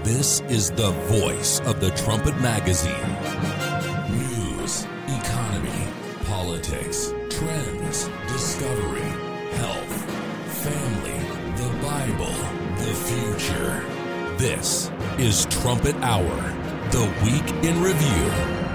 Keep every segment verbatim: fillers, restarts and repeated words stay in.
This is the voice of the Trumpet Magazine. News, economy, politics, trends, discovery, health, family, the Bible, the future. This is Trumpet Hour, the Week in Review.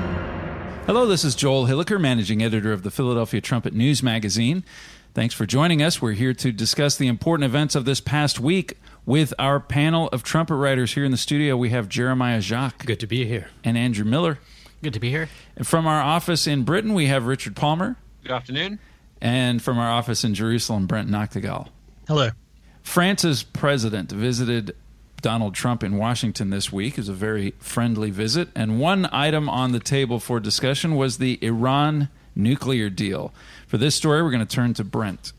Hello, this is Joel Hilliker, managing editor of the Philadelphia Trumpet News Magazine. Thanks for joining us. We're here to discuss the important events of this past week with our panel of trumpet writers. Here in the studio, we have Jeremiah Jacques. Good to be here. And Andrew Miller. Good to be here. And from our office in Britain, we have Richard Palmer. Good afternoon. And from our office in Jerusalem, Brent Noctegal. Hello. France's president visited Donald Trump in Washington this week. It was a very friendly visit. And one item on the table for discussion was the Iran nuclear deal. For this story, we're going to turn to Brent.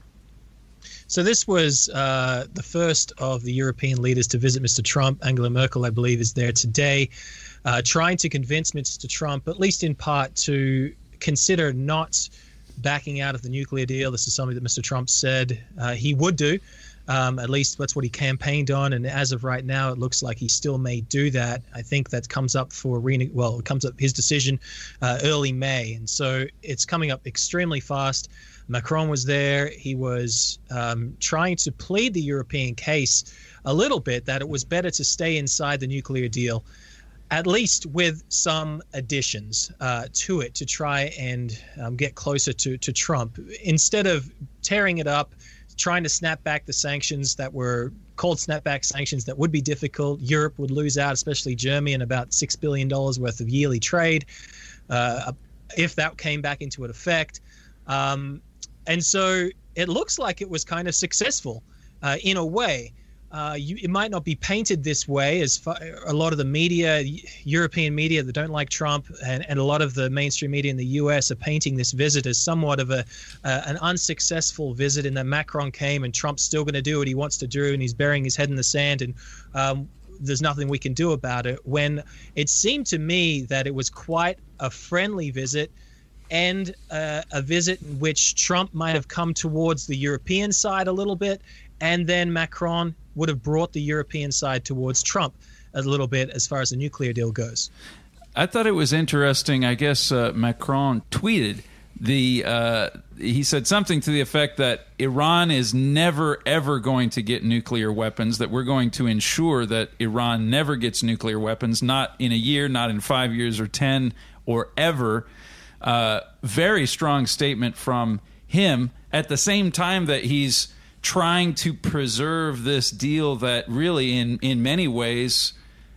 So this was uh, the first of the European leaders to visit Mister Trump. Angela Merkel, I believe, is there today, uh, trying to convince Mister Trump, at least in part, to consider not backing out of the nuclear deal. This is something that Mister Trump said uh, he would do. Um, at least that's what he campaigned on, and as of right now, it looks like he still may do that. I think that comes up for rene- well, it comes up his decision uh, early May, and so it's coming up extremely fast. Macron was there. He was um, trying to plead the European case a little bit that it was better to stay inside the nuclear deal, at least with some additions uh, to it to try and um, get closer to, to Trump. Instead of tearing it up, trying to snap back the sanctions that were cold snapback sanctions that would be difficult. Europe would lose out, especially Germany, in about six billion dollars worth of yearly trade uh, if that came back into effect. Um, and so it looks like it was kind of successful uh, in a way. Uh, you, it might not be painted this way, as far, a lot of the media, European media that don't like Trump, and, and a lot of the mainstream media in the U S are painting this visit as somewhat of a uh, an unsuccessful visit, in that Macron came and Trump's still going to do what he wants to do, and he's burying his head in the sand, and um, there's nothing we can do about it. When it seemed to me that it was quite a friendly visit, and uh, a visit in which Trump might have come towards the European side a little bit, and then Macron would have brought the European side towards Trump a little bit as far as the nuclear deal goes. I thought it was interesting. I guess uh, Macron tweeted the uh, he said something to the effect that Iran is never, ever going to get nuclear weapons, that we're going to ensure that Iran never gets nuclear weapons, not in a year, not in five years or ten or ever. Uh, very strong statement from him, at the same time that he's trying to preserve this deal that really in, in many ways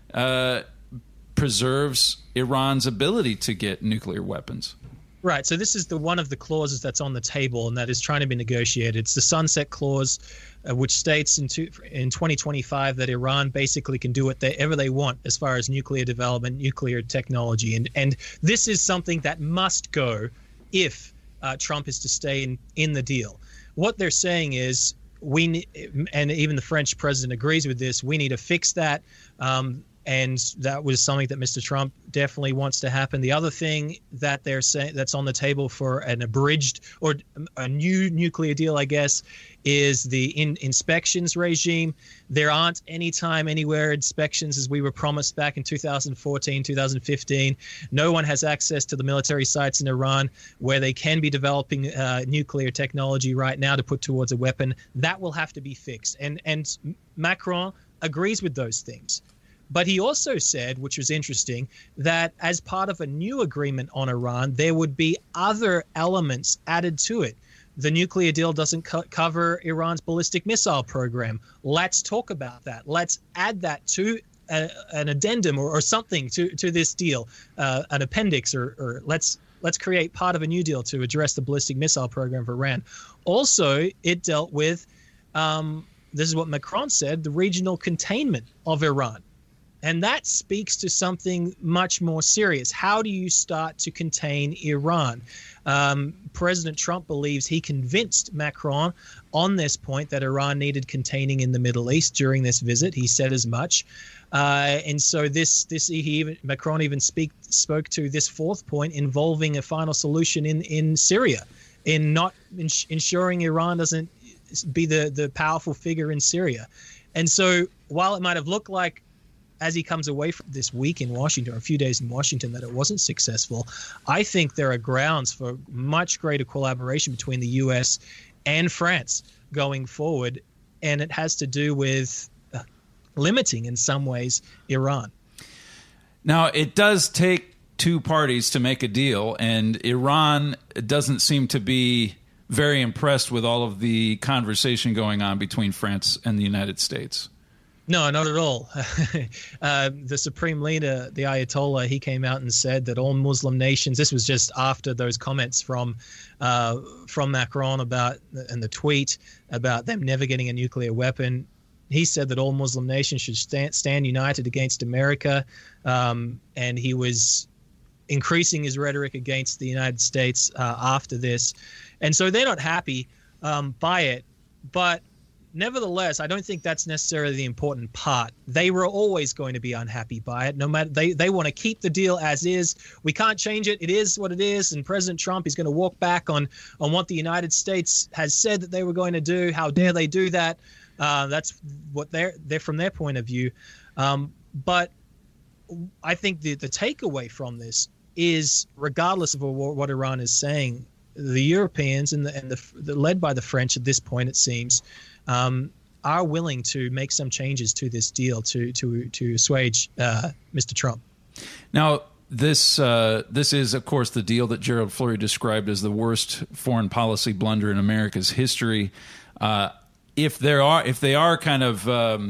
uh, preserves Iran's ability to get nuclear weapons. Right. So this is the one of the clauses that's on the table, and that is trying to be negotiated. It's the sunset clause, uh, which states in, two, in twenty twenty-five that Iran basically can do whatever they want as far as nuclear development, nuclear technology. And, and this is something that must go if uh, Trump is to stay in, in the deal. What they're saying is, we need, and even the French president agrees with this, we need to fix that. Um, and that was something that Mister Trump definitely wants to happen. The other thing that they're saying that's on the table for an abridged or a new nuclear deal, I guess, is the in, inspections regime. There aren't anytime, anywhere inspections as we were promised back in two thousand fourteen, two thousand fifteen. No one has access to the military sites in Iran where they can be developing uh, nuclear technology right now to put towards a weapon. That will have to be fixed. And, and Macron agrees with those things. But he also said, which was interesting, that as part of a new agreement on Iran, there would be other elements added to it. The nuclear deal doesn't co- cover Iran's ballistic missile program. Let's talk about that. Let's add that to a, an addendum or, or something to, to this deal, uh, an appendix, or, or let's let's create part of a new deal to address the ballistic missile program of Iran. Also, it dealt with, um, this is what Macron said, the regional containment of Iran. And that speaks to something much more serious. How do you start to contain Iran? Um, President Trump believes he convinced Macron on this point that Iran needed containing in the Middle East during this visit. He said as much. Uh, and so this, this he even, Macron even speak, spoke to this fourth point involving a final solution in, in Syria, in not ins- ensuring Iran doesn't be the, the powerful figure in Syria. And so while it might have looked like as he comes away from this week in Washington, or a few days in Washington, that it wasn't successful, I think there are grounds for much greater collaboration between the U S and France going forward, and it has to do with uh, limiting, in some ways, Iran. Now, it does take two parties to make a deal, and Iran doesn't seem to be very impressed with all of the conversation going on between France and the United States. No, not at all. uh, the supreme leader, the Ayatollah, he came out and said that all Muslim nations, this was just after those comments from uh, from Macron about, and the tweet about them never getting a nuclear weapon. He said that all Muslim nations should stand, stand united against America, um, and he was increasing his rhetoric against the United States uh, after this. And so they're not happy um, by it. But nevertheless, I don't think that's necessarily the important part. They were always going to be unhappy by it. No matter, they, they want to keep the deal as is. We can't change it. It is what it is. And President Trump is going to walk back on, on what the United States has said that they were going to do. How dare they do that? Uh, that's what they're, they're from their point of view. Um, but I think the, the takeaway from this is, regardless of what, what Iran is saying, the Europeans and the, and the, the led by the French at this point, it seems, um, are willing to make some changes to this deal to to to assuage uh, Mister Trump. Now, this uh, this is, of course, the deal that Gerald Flurry described as the worst foreign policy blunder in America's history. Uh, if there are, if they are kind of um,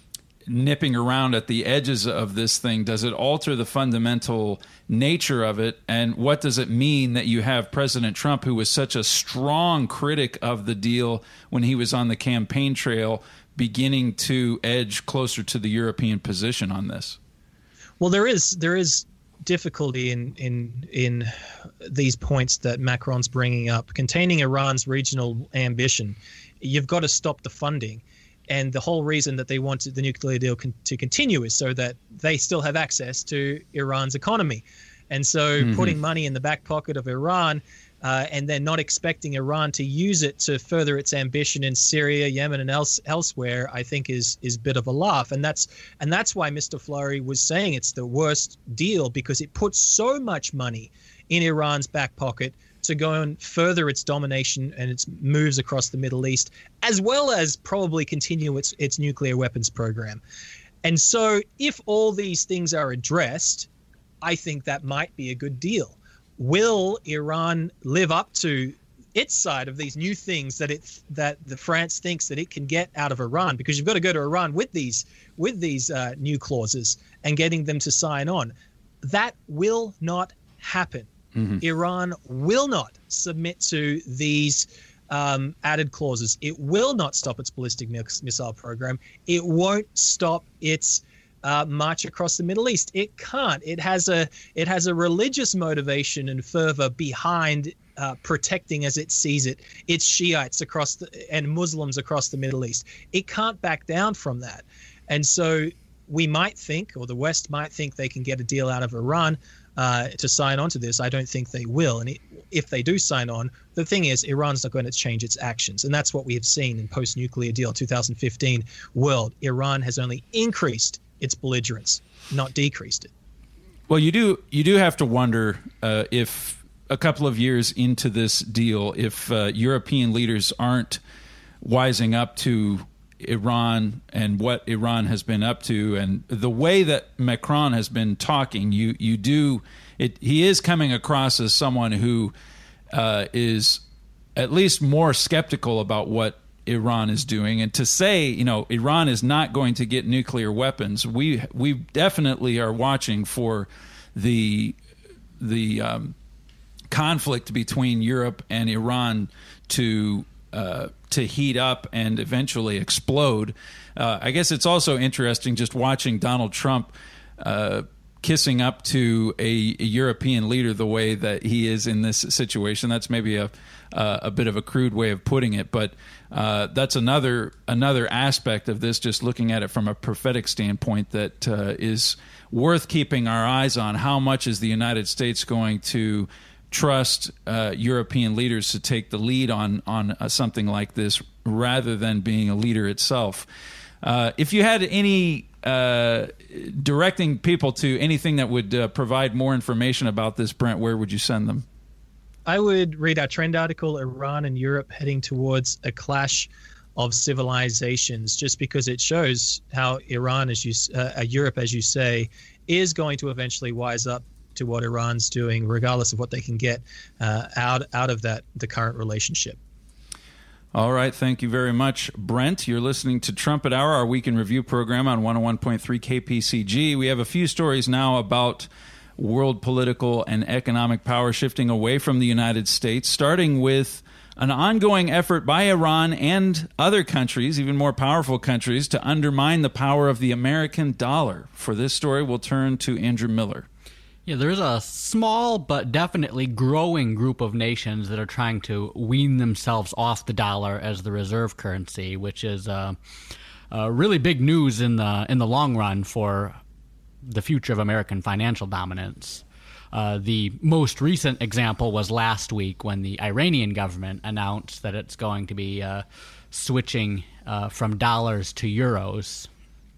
nipping around at the edges of this thing, does it alter the fundamental nature of it? And what does it mean that you have President Trump, who was such a strong critic of the deal when he was on the campaign trail, beginning to edge closer to the European position on this? Well, there is there is difficulty in in in these points that Macron's bringing up, containing Iran's regional ambition. You've got to stop the funding. And the whole reason that they wanted the nuclear deal con- to continue is so that they still have access to Iran's economy. And so mm-hmm. putting money in the back pocket of Iran uh, and then not expecting Iran to use it to further its ambition in Syria, Yemen, and else, elsewhere, I think is is a bit of a laugh. And that's and that's why Mister Fleury was saying it's the worst deal, because it puts so much money in Iran's back pocket to go and further its domination and its moves across the Middle East, as well as probably continue its its nuclear weapons program. And so if all these things are addressed, I think that might be a good deal. Will Iran live up to its side of these new things that it that the France thinks that it can get out of Iran? Because you've got to go to Iran with these with these uh, new clauses and getting them to sign on. That will not happen. Mm-hmm. Iran will not submit to these um, added clauses. It will not stop its ballistic missile program. It won't stop its uh, march across the Middle East. It can't. It has a it has a religious motivation and fervor behind uh, protecting, as it sees it, its Shiites across the, and Muslims across the Middle East. It can't back down from that. And so we might think, or the West might think, they can get a deal out of Iran Uh, to sign on to this. I don't think they will. And it, if they do sign on, the thing is, Iran's not going to change its actions. And that's what we have seen in post-nuclear deal two thousand fifteen world. Iran has only increased its belligerence, not decreased it. Well, you do you do have to wonder uh, if a couple of years into this deal, if uh, European leaders aren't wising up to Iran and what Iran has been up to, and the way that Macron has been talking. You you do it. He is coming across as someone who uh, is at least more skeptical about what Iran is doing. And to say, you know, Iran is not going to get nuclear weapons, we we definitely are watching for the the um, conflict between Europe and Iran to. Uh, to heat up and eventually explode. Uh, I guess it's also interesting just watching Donald Trump uh, kissing up to a, a European leader the way that he is in this situation. That's maybe a uh, a bit of a crude way of putting it, but uh, that's another another aspect of this, just looking at it from a prophetic standpoint, that uh, is worth keeping our eyes on. How much is the United States going to trust uh, European leaders to take the lead on on uh, something like this, rather than being a leader itself? Uh, if you had any uh, directing people to anything that would uh, provide more information about this, Brent, where would you send them? I would read our trend article, Iran and Europe heading towards a clash of civilizations, just because it shows how Iran, as you, uh, Europe, as you say, is going to eventually wise up to what Iran's doing, regardless of what they can get uh, out out of that the current relationship. All right, thank you very much, Brent. You're listening to Trumpet Hour, our week in review program on one oh one point three K P C G. We have a few stories now about world political and economic power shifting away from the United States, starting with an ongoing effort by Iran and other countries, even more powerful countries, to undermine the power of the American dollar. For this story, we'll turn to Andrew Miller. Yeah, there's a small but definitely growing group of nations that are trying to wean themselves off the dollar as the reserve currency, which is uh, uh, really big news in the in the long run for the future of American financial dominance. Uh, the most recent example was last week when the Iranian government announced that it's going to be uh, switching uh, from dollars to euros,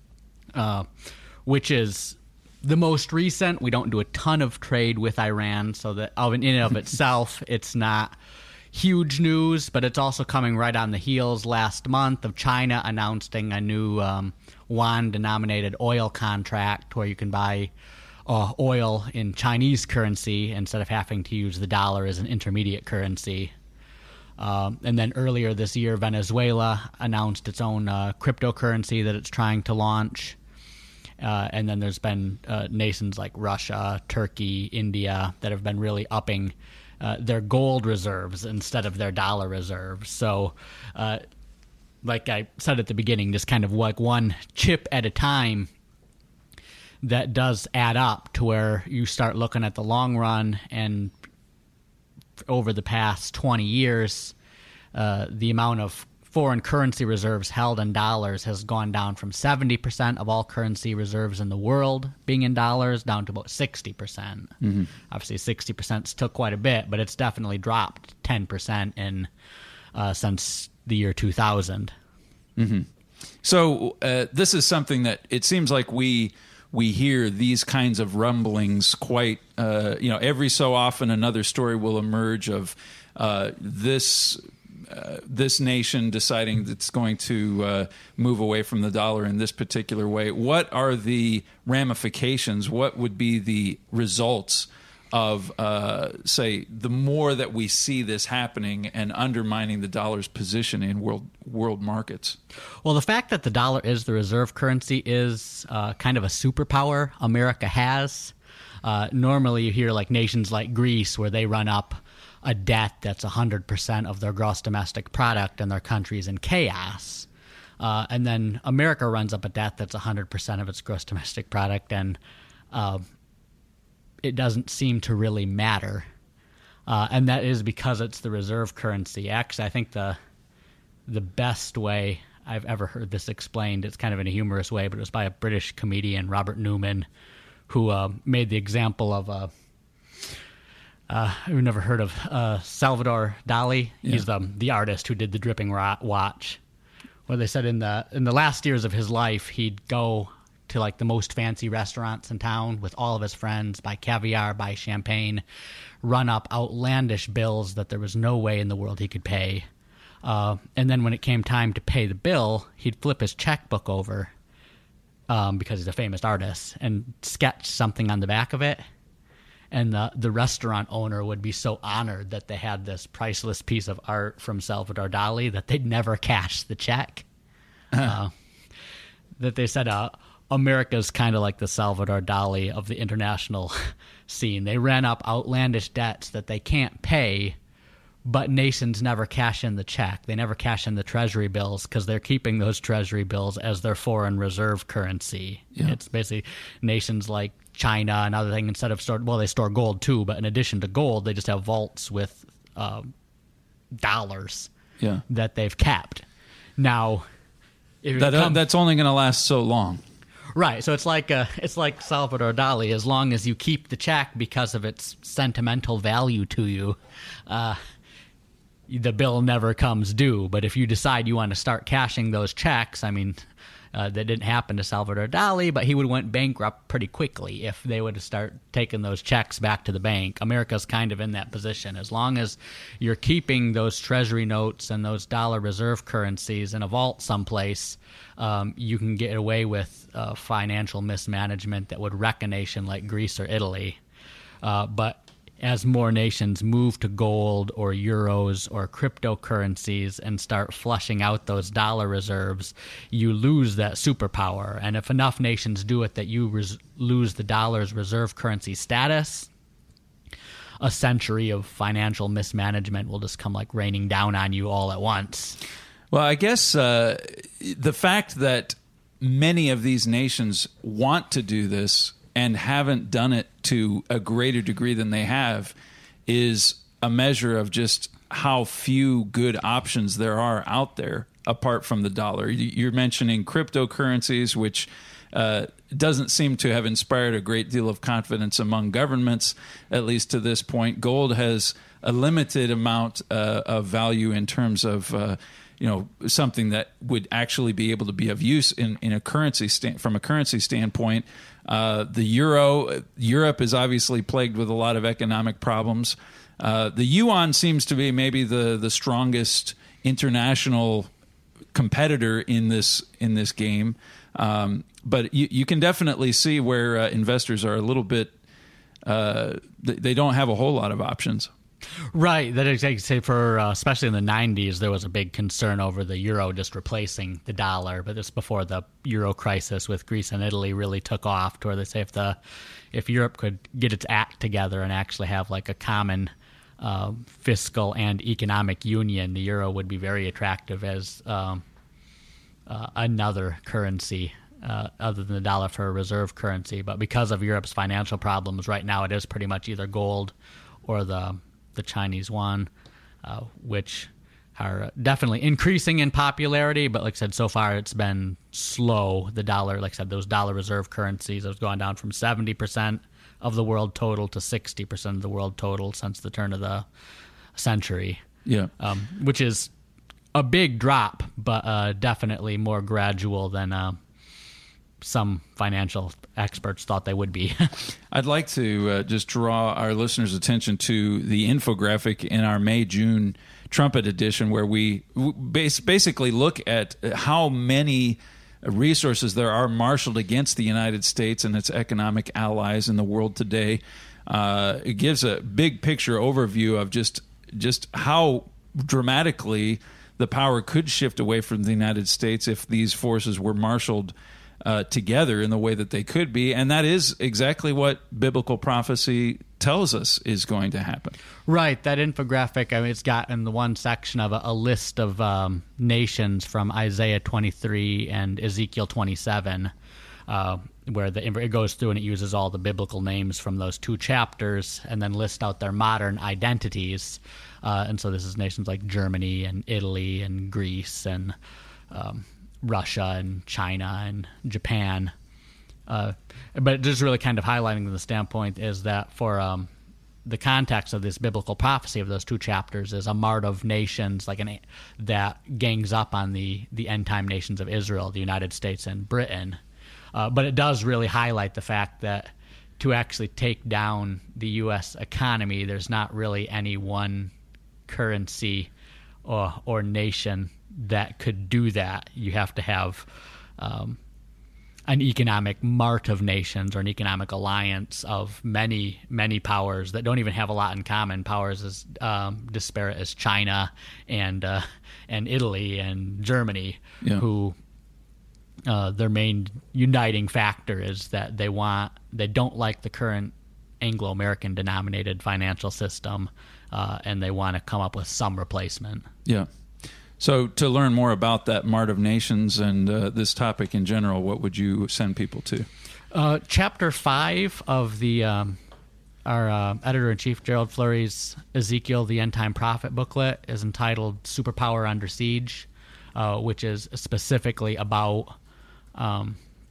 uh, which is the most recent. We don't do a ton of trade with Iran, so that in and of itself, it's not huge news, but it's also coming right on the heels last month of China announcing a new um, yuan-denominated oil contract where you can buy uh, oil in Chinese currency instead of having to use the dollar as an intermediate currency. Um, and then earlier this year, Venezuela announced its own uh, cryptocurrency that it's trying to launch. Uh, and then there's been uh, nations like Russia, Turkey, India that have been really upping uh, their gold reserves instead of their dollar reserves. So, uh, like I said at the beginning, just kind of like one chip at a time that does add up to where you start looking at the long run, and over the past twenty years, uh, the amount of foreign currency reserves held in dollars has gone down from seventy percent of all currency reserves in the world being in dollars down to about sixty percent. Mm-hmm. Obviously, sixty percent is still quite a bit, but it's definitely dropped ten percent in uh, since the year two thousand. Mm-hmm. So uh, this is something that it seems like we we hear these kinds of rumblings quite, uh, you know, every so often another story will emerge of uh, this Uh, this nation deciding that it's going to uh, move away from the dollar in this particular way. What are the ramifications? What would be the results of, uh, say, the more that we see this happening and undermining the dollar's position in world world markets? Well, the fact that the dollar is the reserve currency is uh, kind of a superpower America has. Uh, normally you hear like nations like Greece where they run up a debt that's one hundred percent of their gross domestic product and their country's in chaos. Uh, and then America runs up a debt that's one hundred percent of its gross domestic product, and uh, it doesn't seem to really matter. Uh, and that is because it's the reserve currency. Actually, I think the the best way I've ever heard this explained, it's kind of in a humorous way, but it was by a British comedian, Robert Newman, who uh, made the example of a Uh, I've never heard of uh, Salvador Dali. Yeah. He's the the artist who did the Dripping Watch. Where they said in the in the last years of his life, he'd go to like the most fancy restaurants in town with all of his friends, buy caviar, buy champagne, run up outlandish bills that there was no way in the world he could pay. Uh, and then when it came time to pay the bill, he'd flip his checkbook over um, because he's a famous artist and sketch something on the back of it. And the, the restaurant owner would be so honored that they had this priceless piece of art from Salvador Dali that they'd never cash the check. Uh-huh. Uh, that they said uh, America's kind of like the Salvador Dali of the international scene. They ran up outlandish debts that they can't pay, but nations never cash in the check. They never cash in the treasury bills because they're keeping those treasury bills as their foreign reserve currency. Yeah. It's basically nations like China and other things, instead of store, well, they store gold too, but in addition to gold, they just have vaults with uh, dollars yeah. that they've capped. Now, if that, come, that's only going to last so long, right? So it's like uh, it's like Salvador Dali. As long as you keep the check because of its sentimental value to you, uh, the bill never comes due. But if you decide you want to start cashing those checks, I mean, Uh, that didn't happen to Salvador Dali, but he would have went bankrupt pretty quickly if they would have start taking those checks back to the bank. America's kind of in that position. As long as you're keeping those treasury notes and those dollar reserve currencies in a vault someplace, um, you can get away with uh, financial mismanagement that would wreck a nation like Greece or Italy. Uh, but as more nations move to gold or euros or cryptocurrencies and start flushing out those dollar reserves, you lose that superpower. And if enough nations do it that you res- lose the dollar's reserve currency status, a century of financial mismanagement will just come like raining down on you all at once. Well, I guess uh, the fact that many of these nations want to do this and haven't done it to a greater degree than they have is a measure of just how few good options there are out there apart from the dollar. You're mentioning cryptocurrencies, which uh, doesn't seem to have inspired a great deal of confidence among governments, at least to this point. Gold has a limited amount uh, of value in terms of uh, you know, something that would actually be able to be of use in, in a currency sta- from a currency standpoint. Uh, the euro, Europe is obviously plagued with a lot of economic problems. Uh, the yuan seems to be maybe the, the strongest international competitor in this in this game. Um, but you, you can definitely see where uh, investors are a little bit, uh, they, they don't have a whole lot of options. Right. That is, I say for uh, especially in the nineties, there was a big concern over the euro just replacing the dollar. But this before the euro crisis with Greece and Italy really took off, to where they say if the if Europe could get its act together and actually have like a common uh, fiscal and economic union, the euro would be very attractive as um, uh, another currency. Uh, other than the dollar for a reserve currency. But because of Europe's financial problems right now, it is pretty much either gold or the the Chinese yuan, uh, which are definitely increasing in popularity. But like I said, so far it's been slow. The dollar, like I said, those dollar reserve currencies have gone down from seventy percent of the world total to sixty percent of the world total since the turn of the century. Yeah, um, which is a big drop, but uh, definitely more gradual than uh, some financial experts thought they would be. I'd like to uh, just draw our listeners' attention to the infographic in our May-June Trumpet edition, where we base, basically look at how many resources there are marshaled against the United States and its economic allies in the world today. Uh, it gives a big picture overview of just just how dramatically the power could shift away from the United States if these forces were marshaled Uh, together in the way that they could be. And that is exactly what biblical prophecy tells us is going to happen. Right. That infographic, I mean, it's got in the one section of a, a list of um, nations from Isaiah twenty-three and Ezekiel twenty-seven, uh, where the it goes through and it uses all the biblical names from those two chapters and then lists out their modern identities. Uh, and so this is nations like Germany and Italy and Greece and um Russia and China and Japan. Uh, but just really kind of highlighting the standpoint is that for um, the context of this biblical prophecy of those two chapters is a mart of nations like an that gangs up on the, the end-time nations of Israel, the United States, and Britain. Uh, but it does really highlight the fact that to actually take down the U S economy, there's not really any one currency or, or nation that could do that. You have to have um, an economic mart of nations or an economic alliance of many, many powers that don't even have a lot in common. Powers as um, disparate as China and uh, and Italy and Germany, yeah. who uh, their main uniting factor is that they want they don't like the current Anglo-American denominated financial system, uh, and they want to come up with some replacement. Yeah. So to learn more about that Mart of Nations and uh, this topic in general, what would you send people to? Uh, chapter five of the um, our uh, editor-in-chief, Gerald Flurry's Ezekiel, the End Time Prophet booklet is entitled Superpower Under Siege, uh, which is specifically about um,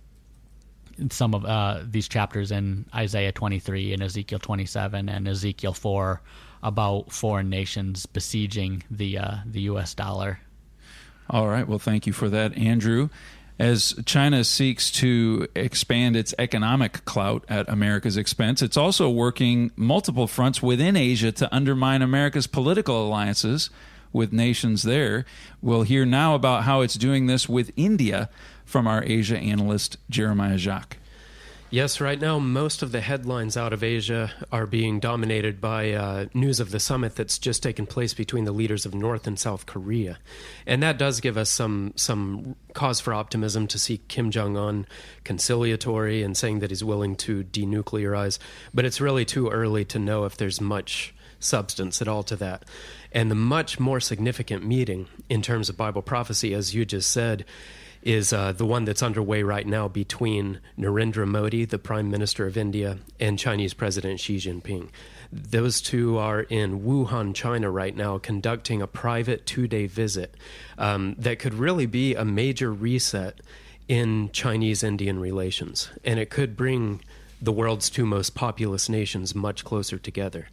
some of uh, these chapters in Isaiah twenty-three and Ezekiel twenty-seven and Ezekiel four about foreign nations besieging the uh, the U S dollar. All right. Well, thank you for that, Andrew. As China seeks to expand its economic clout at America's expense, it's also working multiple fronts within Asia to undermine America's political alliances with nations there. We'll hear now about how it's doing this with India from our Asia analyst, Jeremiah Jacques. Yes, right now most of the headlines out of Asia are being dominated by uh, news of the summit that's just taken place between the leaders of North and South Korea. And that does give us some some cause for optimism to see Kim Jong-un conciliatory and saying that he's willing to denuclearize. But it's really too early to know if there's much substance at all to that. And the much more significant meeting in terms of Bible prophecy, as you just said, is uh, the one that's underway right now between Narendra Modi, the Prime Minister of India, and Chinese President Xi Jinping. Those two are in Wuhan, China right now, conducting a private two-day visit um, that could really be a major reset in Chinese-Indian relations. And it could bring the world's two most populous nations much closer together.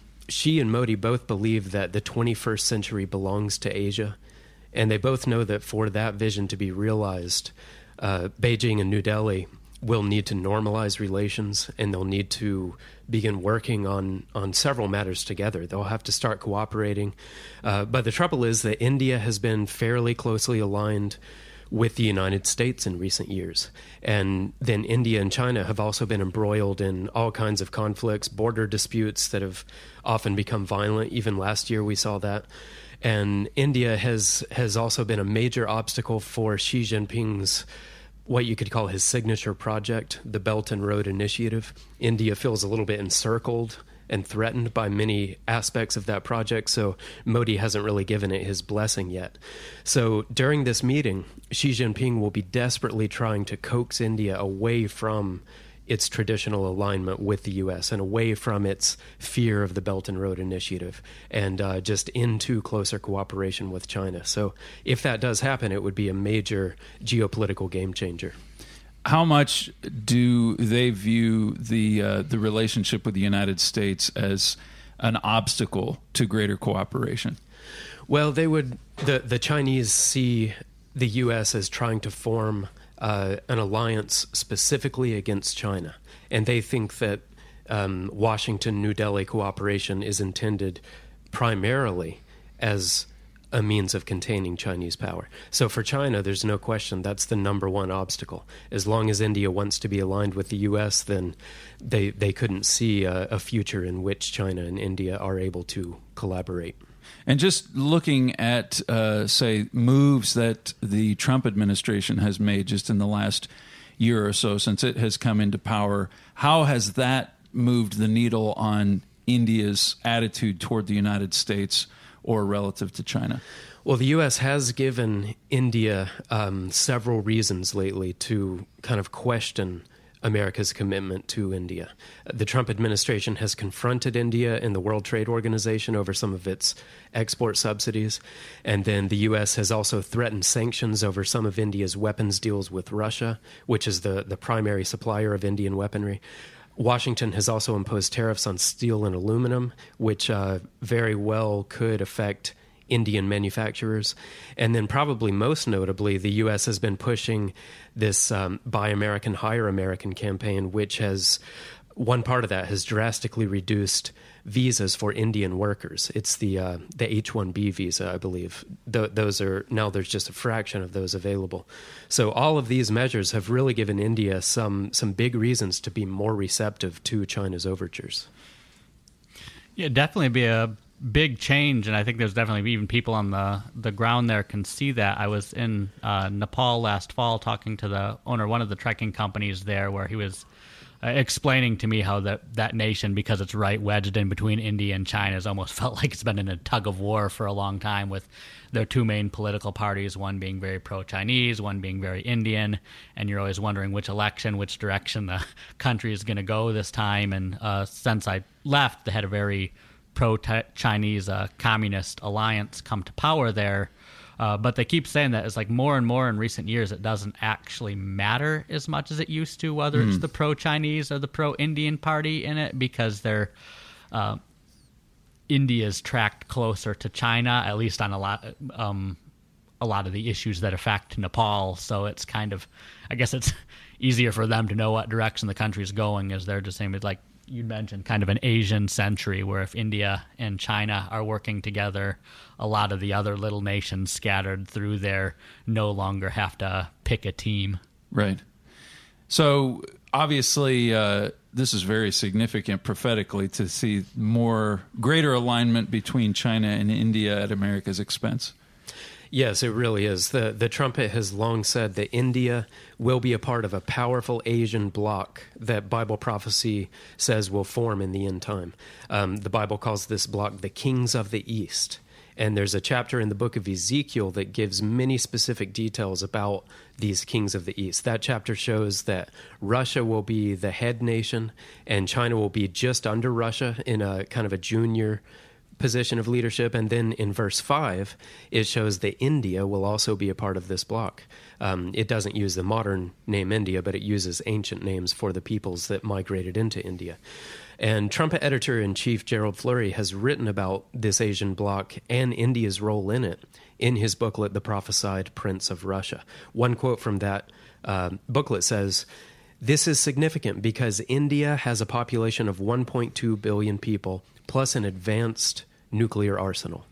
Xi and Modi both believe that the twenty-first century belongs to Asia, and they both know that for that vision to be realized, uh, Beijing and New Delhi will need to normalize relations, and they'll need to begin working on, on several matters together. They'll have to start cooperating. Uh, but the trouble is that India has been fairly closely aligned with the United States in recent years. And then India and China have also been embroiled in all kinds of conflicts, border disputes that have often become violent. Even last year we saw that. And India has has also been a major obstacle for Xi Jinping's, what you could call his signature project, the Belt and Road Initiative. India feels a little bit encircled and threatened by many aspects of that project, so Modi hasn't really given it his blessing yet. So during this meeting, Xi Jinping will be desperately trying to coax India away from its traditional alignment with the U S and away from its fear of the Belt and Road Initiative and uh, just into closer cooperation with China. So if that does happen, it would be a major geopolitical game changer. How much do they view the uh, the relationship with the United States as an obstacle to greater cooperation? Well, they would the the Chinese see the U S as trying to form uh, an alliance specifically against China, and they think that um, Washington-New Delhi cooperation is intended primarily as a means of containing Chinese power. So for China, there's no question that's the number one obstacle. As long as India wants to be aligned with the U S, then they they couldn't see a, a future in which China and India are able to collaborate. And just looking at, uh, say, moves that the Trump administration has made just in the last year or so since it has come into power, how has that moved the needle on India's attitude toward the United States or relative to China? Well, the U S has given India um, several reasons lately to kind of question America's commitment to India. The Trump administration has confronted India in the World Trade Organization over some of its export subsidies, and then the U S has also threatened sanctions over some of India's weapons deals with Russia, which is the, the primary supplier of Indian weaponry. Washington has also imposed tariffs on steel and aluminum, which uh, very well could affect Indian manufacturers. And then probably most notably, the U S has been pushing this um, Buy American, Hire American campaign, which has, one part of that has drastically reduced visas for Indian workers. It's the uh, the H one B visa, I believe. Th- those are, now there's just a fraction of those available. So all of these measures have really given India some some big reasons to be more receptive to China's overtures. Yeah, definitely be a big change, and I think there's definitely even people on the, the ground there can see that. I was in uh, Nepal last fall talking to the owner of one of the trekking companies there, where he was uh, explaining to me how that, that nation, because it's right wedged in between India and China, has almost felt like it's been in a tug of war for a long time, with their two main political parties, one being very pro-Chinese, one being very Indian, and you're always wondering which election, which direction the country is going to go this time. And uh, since I left, they had a very pro-Chinese uh, communist alliance come to power there. Uh, but they keep saying that it's like more and more in recent years, it doesn't actually matter as much as it used to, whether mm. it's the pro-Chinese or the pro-Indian party in it, because they're uh, India's tracked closer to China, at least on a lot um, a a lot of the issues that affect Nepal. So it's kind of, I guess it's easier for them to know what direction the country is going, as they're just saying, it's like you mentioned, kind of an Asian century, where if India and China are working together, a lot of the other little nations scattered through there no longer have to pick a team. Right. So obviously, uh, this is very significant prophetically to see more greater alignment between China and India at America's expense. Yes, it really is. The the trumpet has long said that India will be a part of a powerful Asian bloc that Bible prophecy says will form in the end time. Um, the Bible calls this bloc the Kings of the East. And there's a chapter in the book of Ezekiel that gives many specific details about these kings of the East. That chapter shows that Russia will be the head nation and China will be just under Russia in a kind of a junior position of leadership. And then in verse five, it shows that India will also be a part of this bloc. Um, it doesn't use the modern name India, but it uses ancient names for the peoples that migrated into India. And Trumpet Editor-in-Chief Gerald Flurry has written about this Asian bloc and India's role in it in his booklet, The Prophesied Prince of Russia. One quote from that uh, booklet says, "This is significant because India has a population of one point two billion people, plus an advanced nuclear arsenal."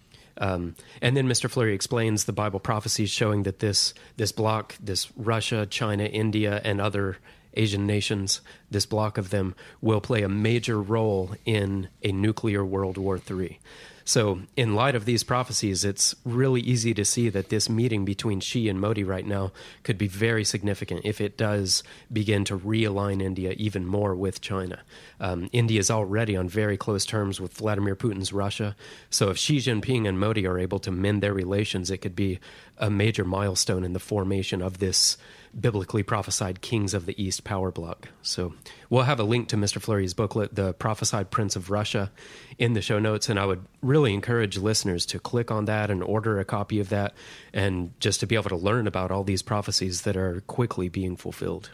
Um, and then Mister Flurry explains the Bible prophecies showing that this this bloc, this Russia, China, India, and other Asian nations, this bloc of them, will play a major role in a nuclear World War Three. So in light of these prophecies, it's really easy to see that this meeting between Xi and Modi right now could be very significant if it does begin to realign India even more with China. Um, India is already on very close terms with Vladimir Putin's Russia. So if Xi Jinping and Modi are able to mend their relations, it could be a major milestone in the formation of this biblically prophesied Kings of the East power bloc. So we'll have a link to Mister Flurry's booklet, The Prophesied Prince of Russia, in the show notes, and I would really encourage listeners to click on that and order a copy of that, and just to be able to learn about all these prophecies that are quickly being fulfilled.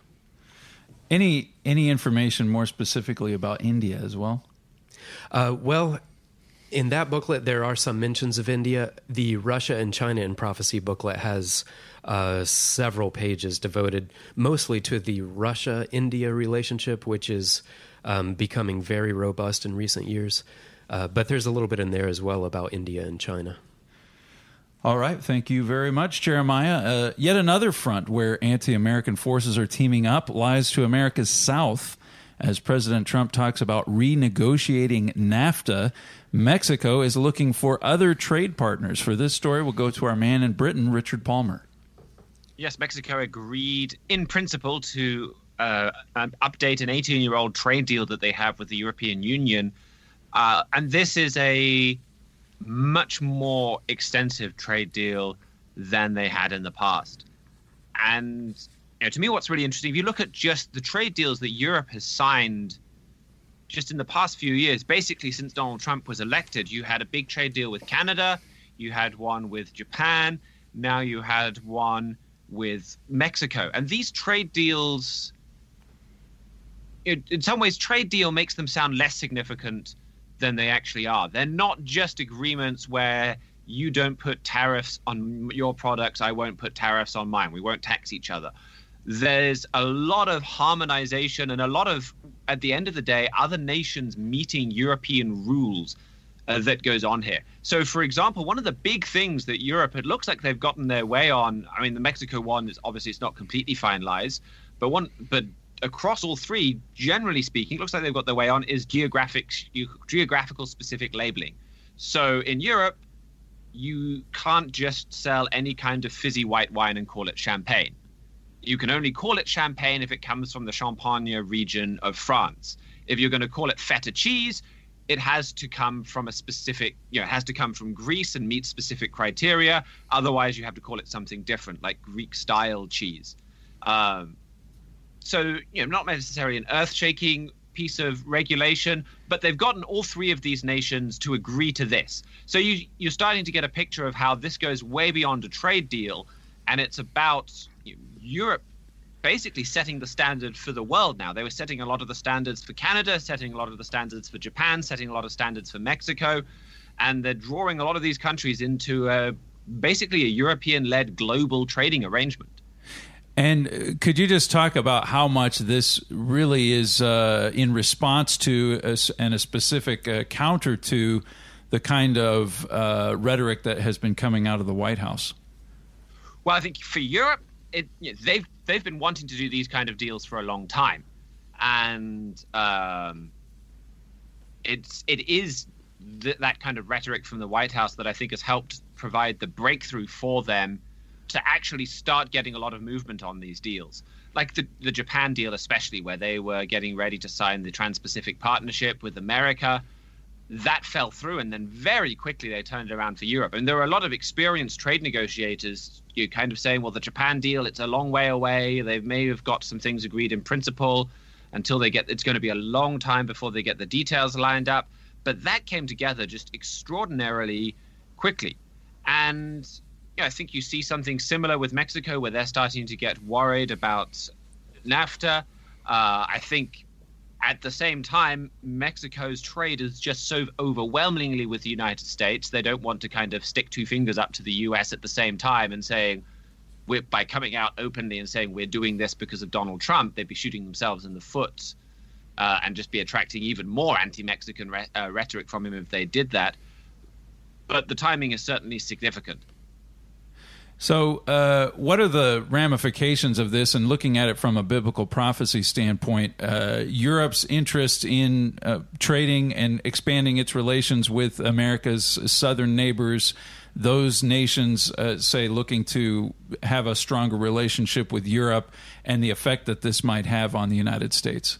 Any any information more specifically about India as well? Uh, well, in that booklet, there are some mentions of India. The Russia and China in Prophecy booklet has uh, several pages devoted mostly to the Russia-India relationship, which is um, becoming very robust in recent years. Uh, but there's a little bit in there as well about India and China. All right. Thank you very much, Jeremiah. Uh, yet another front where anti-American forces are teaming up lies to America's south. As President Trump talks about renegotiating NAFTA, Mexico is looking for other trade partners. For this story, we'll go to our man in Britain, Richard Palmer. Yes, Mexico agreed in principle to uh, um, update an eighteen-year-old trade deal that they have with the European Union. Uh, and this is a much more extensive trade deal than they had in the past. And you know, to me, what's really interesting, if you look at just the trade deals that Europe has signed just in the past few years, basically since Donald Trump was elected, you had a big trade deal with Canada, you had one with Japan, now you had one with Mexico. And these trade deals, in some ways, trade deal makes them sound less significant than they actually are. They're not just agreements where you don't put tariffs on your products, I won't put tariffs on mine, we won't tax each other. There's a lot of harmonization and a lot of, at the end of the day, other nations meeting European rules uh, that goes on here. So, for example, one of the big things that Europe, it looks like they've gotten their way on, I mean, the Mexico one is obviously it's not completely finalized, but one, but across all three, generally speaking, it looks like they've got their way on, is geographic, geographical specific labeling. So in Europe, you can't just sell any kind of fizzy white wine and call it champagne. You can only call it champagne if it comes from the Champagne region of France. If you're going to call it feta cheese, it has to come from a specific, you know, it has to come from Greece and meet specific criteria. Otherwise, you have to call it something different, like Greek-style cheese. Um, so, you know, not necessarily an earth-shaking piece of regulation, but they've gotten all three of these nations to agree to this. So you, you're starting to get a picture of how this goes way beyond a trade deal, and it's about you know, Europe basically setting the standard for the world now. They were setting a lot of the standards for Canada, setting a lot of the standards for Japan, setting a lot of standards for Mexico, and they're drawing a lot of these countries into a basically a European-led global trading arrangement. And could you just talk about how much this really is uh, in response to a, and a specific uh, counter to the kind of uh, rhetoric that has been coming out of the White House? Well, I think for Europe, it, you know, they've they've been wanting to do these kind of deals for a long time, and um, it's it is th- that kind of rhetoric from the White House that I think has helped provide the breakthrough for them to actually start getting a lot of movement on these deals, like the the Japan deal, especially, where they were getting ready to sign the Trans-Pacific Partnership with America. That fell through, and then very quickly they turned it around for Europe. And there were a lot of experienced trade negotiators, you kind of saying, well, the Japan deal, it's a long way away. They may have got some things agreed in principle until they get, it's going to be a long time before they get the details lined up. But that came together just extraordinarily quickly. And yeah, I think you see something similar with Mexico, where they're starting to get worried about NAFTA. Uh, I think at the same time, Mexico's trade is just so overwhelmingly with the United States. They don't want to kind of stick two fingers up to the U S at the same time and saying, we're, by coming out openly and saying we're doing this because of Donald Trump, they'd be shooting themselves in the foot uh, and just be attracting even more anti-Mexican re- uh, rhetoric from him if they did that. But the timing is certainly significant. So uh, what are the ramifications of this? And looking at it from a biblical prophecy standpoint, uh, Europe's interest in uh, trading and expanding its relations with America's southern neighbors, those nations, uh, say, looking to have a stronger relationship with Europe, and the effect that this might have on the United States?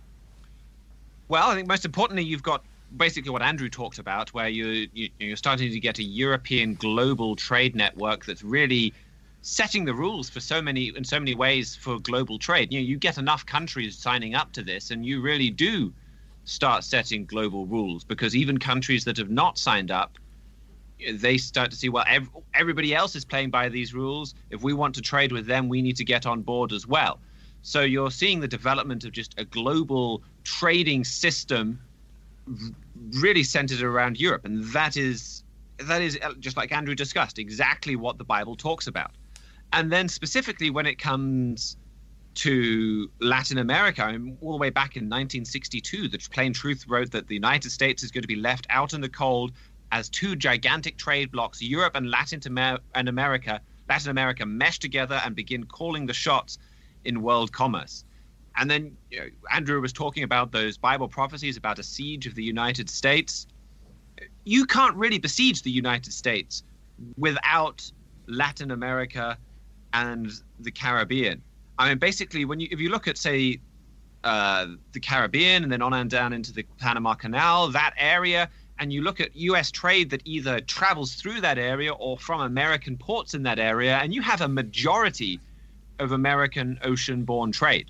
Well, I think most importantly, you've got basically what Andrew talked about, where you, you, you're starting to get a European global trade network that's really setting the rules for so many in so many ways for global trade. You know, you get enough countries signing up to this, and you really do start setting global rules, because even countries that have not signed up, they start to see, well, ev- everybody else is playing by these rules. If we want to trade with them, we need to get on board as well. So you're seeing the development of just a global trading system really centered around Europe. And that is, that is just like Andrew discussed, exactly what the Bible talks about. And then specifically when it comes to Latin America, I mean, all the way back in nineteen sixty-two, the Plain Truth wrote that the United States is going to be left out in the cold as two gigantic trade blocs, Europe and Latin Amer- and America, Latin America mesh together and begin calling the shots in world commerce. And then, you know, Andrew was talking about those Bible prophecies about a siege of the United States. You can't really besiege the United States without Latin America and the Caribbean. I mean, basically, when you if you look at, say, uh, the Caribbean and then on and down into the Panama Canal, that area, and you look at U S trade that either travels through that area or from American ports in that area, and you have a majority of American ocean-borne trade.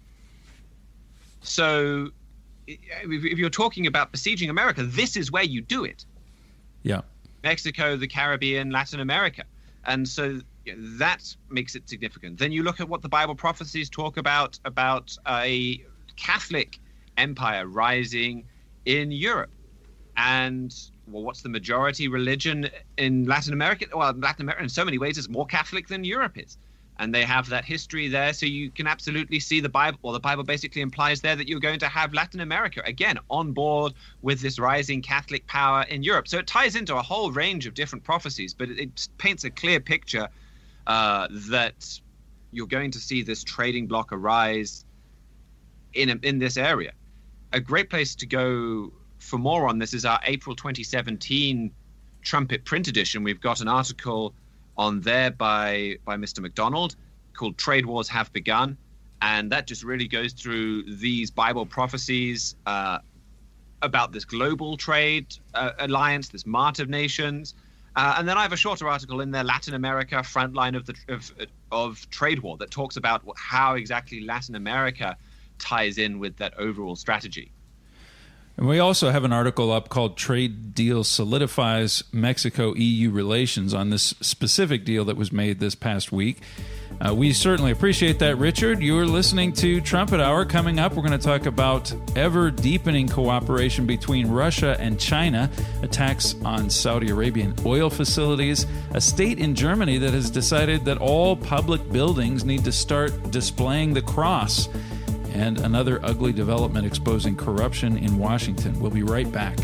So if you're talking about besieging America, this is where you do it. Yeah. Mexico, the Caribbean, Latin America. And so that makes it significant. Then you look at what the Bible prophecies talk about, about a Catholic empire rising in Europe. And, well, what's the majority religion in Latin America? Well, Latin America in so many ways is more Catholic than Europe is. And they have that history there, so you can absolutely see the Bible. Well, the Bible basically implies there that you're going to have Latin America, again, on board with this rising Catholic power in Europe. So it ties into a whole range of different prophecies, but it, it paints a clear picture uh, that you're going to see this trading bloc arise in, a, in this area. A great place to go for more on this is our April twenty seventeen Trumpet print edition. We've got an article on there by by Mister McDonald called Trade Wars Have Begun. And that just really goes through these Bible prophecies uh, about this global trade uh, alliance, this mart of nations. Uh, and then I have a shorter article in there, Latin America, Frontline of the of, of Trade War, that talks about how exactly Latin America ties in with that overall strategy. And we also have an article up called Trade Deal Solidifies Mexico-E U Relations on this specific deal that was made this past week. Uh, we certainly appreciate that, Richard. You're listening to Trumpet Hour. Coming up, we're going to talk about ever-deepening cooperation between Russia and China, attacks on Saudi Arabian oil facilities, a state in Germany that has decided that all public buildings need to start displaying the cross, and another ugly development exposing corruption in Washington. We'll be right back.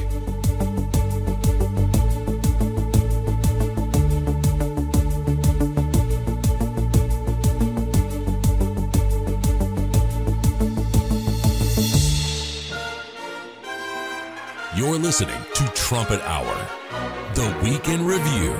You're listening to Trumpet Hour, the Week in Review.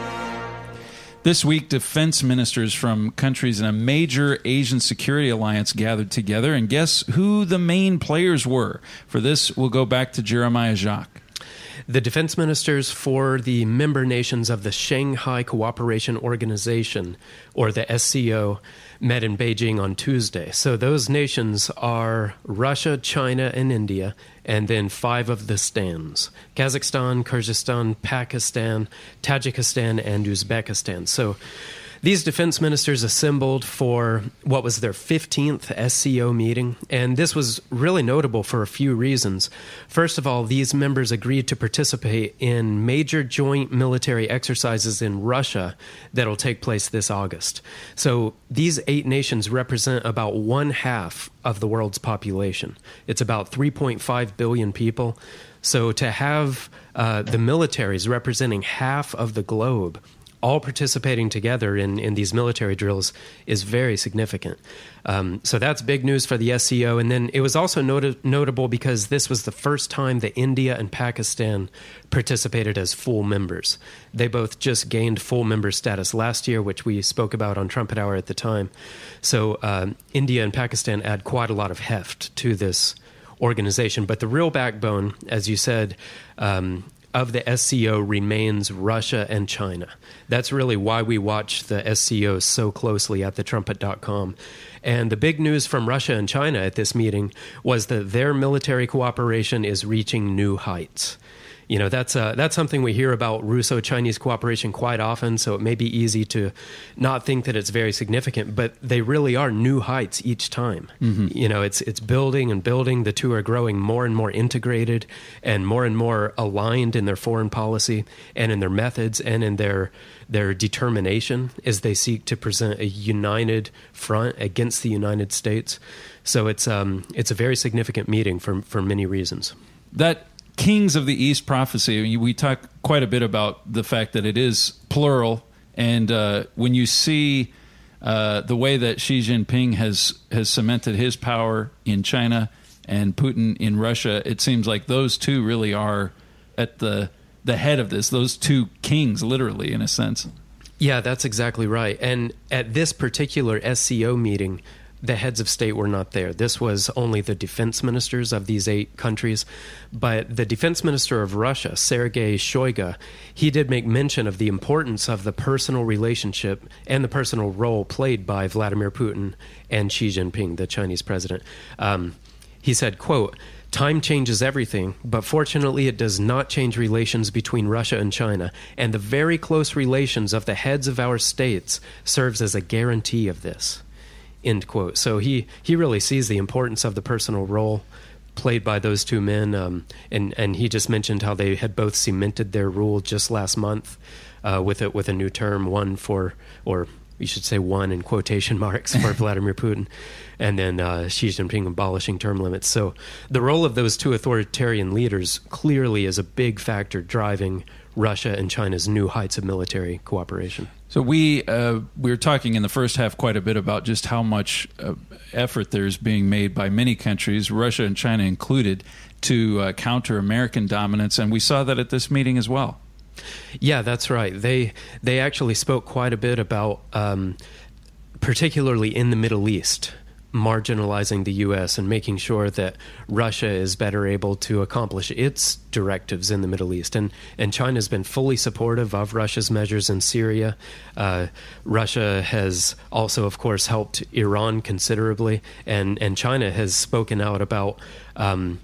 This week, defense ministers from countries in a major Asian security alliance gathered together, and guess who the main players were? For this, we'll go back to Jeremiah Jacques. The defense ministers for the member nations of the Shanghai Cooperation Organization, or the S C O, met in Beijing on Tuesday. So those nations are Russia, China, and India, and then five of the stans: Kazakhstan, Kyrgyzstan, Pakistan, Tajikistan, and Uzbekistan. So these defense ministers assembled for what was their fifteenth S C O meeting, and this was really notable for a few reasons. First of all, these members agreed to participate in major joint military exercises in Russia that will take place this August. So these eight nations represent about one half of the world's population. It's about three point five billion people. So to have uh, the militaries representing half of the globe all participating together in, in these military drills is very significant. Um, so that's big news for the S C O. And then it was also not- notable because this was the first time that India and Pakistan participated as full members. They both just gained full member status last year, which we spoke about on Trumpet Hour at the time. So um, India and Pakistan add quite a lot of heft to this organization. But the real backbone, as you said, um, of the S C O remains Russia and China. That's really why we watch the S C O so closely at the trumpet dot com. And the big news from Russia and China at this meeting was that their military cooperation is reaching new heights. You know, that's uh, that's something we hear about Russo-Chinese cooperation quite often, so it may be easy to not think that it's very significant, but they really are new heights each time. Mm-hmm. You know, it's it's building and building. The two are growing more and more integrated and more and more aligned in their foreign policy and in their methods and in their their determination as they seek to present a united front against the United States. So it's um it's a very significant meeting for for many reasons. That Kings of the East prophecy, we talk quite a bit about the fact that it is plural, and uh, when you see uh, the way that Xi Jinping has, has cemented his power in China and Putin in Russia, it seems like those two really are at the the head of this, those two kings, literally, in a sense. Yeah, that's exactly right. And at this particular S C O meeting, the heads of state were not there. This was only the defense ministers of these eight countries. But the defense minister of Russia, Sergei Shoigu, he did make mention of the importance of the personal relationship and the personal role played by Vladimir Putin and Xi Jinping, the Chinese president. Um, he said, quote, "Time changes everything, but fortunately it does not change relations between Russia and China, and the very close relations of the heads of our states serves as a guarantee of this." End quote. So he, he really sees the importance of the personal role played by those two men, um, and and he just mentioned how they had both cemented their rule just last month uh, with it with a new term, one for, or we should say one in quotation marks for Vladimir Putin, and then uh, Xi Jinping abolishing term limits. So the role of those two authoritarian leaders clearly is a big factor driving Russia and China's new heights of military cooperation. So we uh, we were talking in the first half quite a bit about just how much uh, effort there's being made by many countries, Russia and China included, to uh, counter American dominance, and we saw that at this meeting as well. Yeah, that's right. They they actually spoke quite a bit about, um, particularly in the Middle East, marginalizing the U S and making sure that Russia is better able to accomplish its directives in the Middle East. And and China's been fully supportive of Russia's measures in Syria. Uh, Russia has also, of course, helped Iran considerably, and, and China has spoken out about um,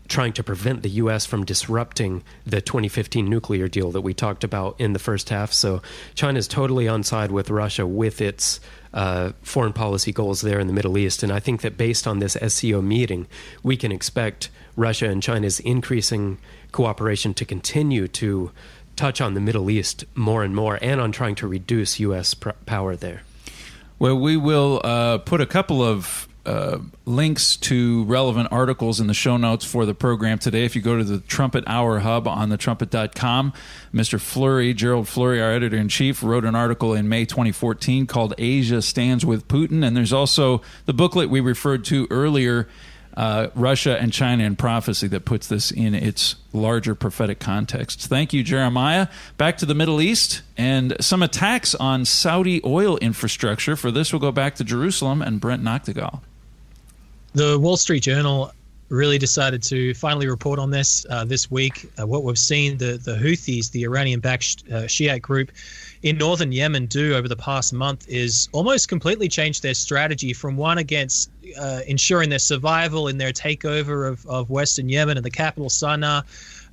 trying to prevent the U S from disrupting the twenty fifteen nuclear deal that we talked about in the first half. So China's totally on side with Russia with its uh, foreign policy goals there in the Middle East. And I think that based on this S C O meeting, we can expect Russia and China's increasing cooperation to continue to touch on the Middle East more and more, and on trying to reduce U S pr- power there. Well, we will uh, put a couple of uh, links to relevant articles in the show notes for the program today. If you go to the Trumpet Hour Hub on the trumpet dot com, Mister Fleury, Gerald Fleury, our editor-in-chief, wrote an article in May twenty fourteen called Asia Stands with Putin. And there's also the booklet we referred to earlier, Uh, Russia and China in Prophecy, that puts this in its larger prophetic context. Thank you, Jeremiah. Back to the Middle East and some attacks on Saudi oil infrastructure. For this, we'll go back to Jerusalem and Brent Noctegal. The Wall Street Journal really decided to finally report on this uh, this week. Uh, what we've seen the, the Houthis, the Iranian-backed uh, Shiite group in northern Yemen, do over the past month is almost completely change their strategy from one against uh, ensuring their survival in their takeover of, of western Yemen and the capital Sana'a,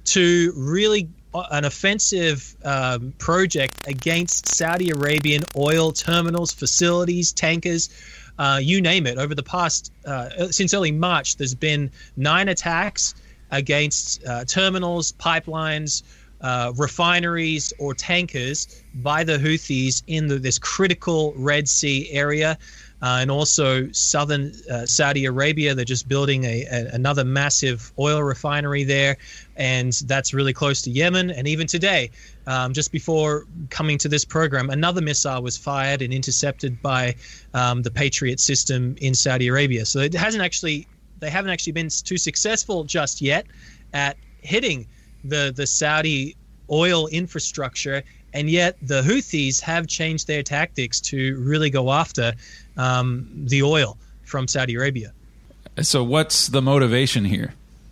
to really an offensive um, project against Saudi Arabian oil terminals, facilities, tankers, uh, you name it. Over the past, uh, since early March, there's been nine attacks against uh, terminals, pipelines, uh, refineries, or tankers by the Houthis in the, this critical Red Sea area. Uh, and also southern uh, Saudi Arabia. They're just building a, a another massive oil refinery there, and that's really close to Yemen. And even today, um, just before coming to this program, another missile was fired and intercepted by um, the Patriot system in Saudi Arabia. So it hasn't actually, they haven't actually been too successful just yet at hitting the the Saudi oil infrastructure. And yet the Houthis have changed their tactics to really go after um, the oil from Saudi Arabia. So what's the motivation here?